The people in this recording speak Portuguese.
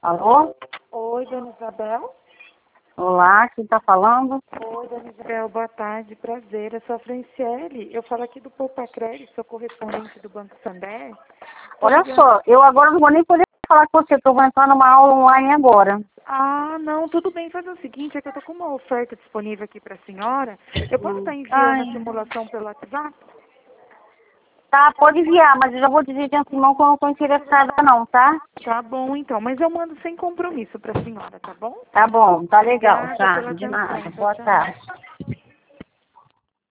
Alô? Oi, dona Isabel. Olá, quem está falando? Oi, dona Isabel, boa tarde, prazer. Eu sou a Franciele. Eu falo aqui do Poupa Crédito, sou correspondente do Banco Santander. Olha só, eu agora não vou nem poder falar com você, porque eu vou entrar numa aula online agora. Ah, não, tudo bem. Fazer o seguinte, é que eu tô com uma oferta disponível aqui para a senhora. Eu posso estar enviando a simulação pelo WhatsApp? Tá, pode enviar, mas eu já vou dizer de antemão que eu não estou interessada não, tá? Tá bom, então. Mas eu mando sem compromisso para a senhora, tá bom? Tá bom, tá legal, Obrigada tá? pela De atenção. nada. Tchau, Boa tchau. tarde.